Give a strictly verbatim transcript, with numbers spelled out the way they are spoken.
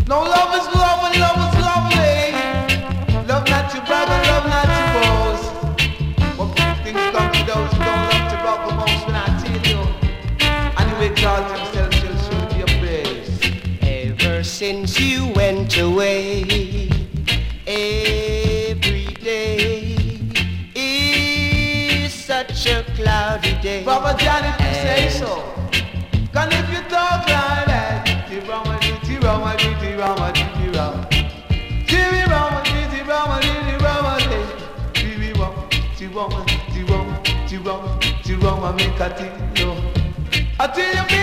No, love is love and love is lovely. Love not your brother, love not your boss. What big things come to those who don't love to rock the most when I tell you. And you exalt himself, shall surely be a praise. Ever since you went away, every day is such a cloudy day. Papa Johnny, you say so. Cause if you talk like that, ditty rama, ditty rama, ditty rama, ditty rama. Ditty rama, ditty rama, ditty rama, ditty rama, ditty rama, ditty rama, ditty rama, ditty rama, make a thing, yo. I tell you,